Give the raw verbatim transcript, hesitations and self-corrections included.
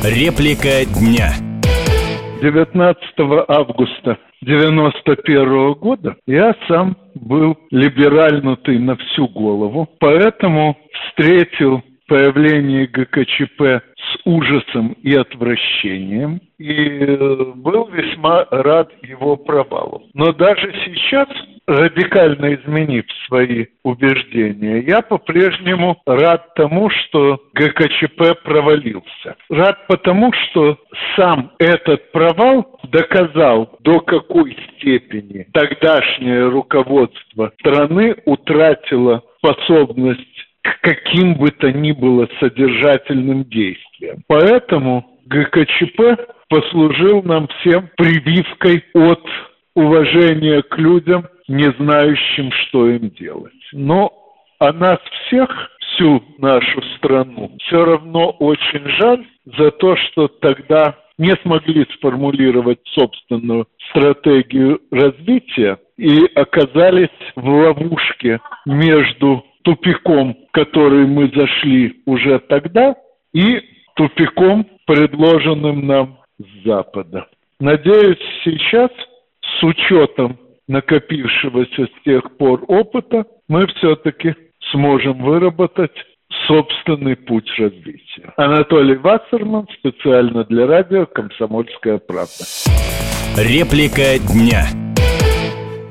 Реплика дня. девятнадцатого августа девяносто первого года я сам был либеральнутый на всю голову, поэтому встретил появление ГКЧП с ужасом и отвращением и был весьма рад его провалу. Но даже сейчас, радикально изменив свои убеждения, я по-прежнему рад тому, что ГКЧП провалился. Рад потому, что сам этот провал доказал, до какой степени тогдашнее руководство страны утратило способность к каким бы то ни было содержательным действиям. Поэтому ГКЧП послужил нам всем прививкой от уважения к людям, не знающим, что им делать. Но о нас всех, всю нашу страну, все равно очень жаль за то, что тогда не смогли сформулировать собственную стратегию развития и оказались в ловушке между тупиком, в который мы зашли уже тогда, и тупиком, предложенным нам с Запада. Надеюсь, сейчас, с учетом накопившегося с тех пор опыта, мы все-таки сможем выработать собственный путь развития. Анатолий Вассерман, специально для радио «Комсомольская правда». Реплика дня.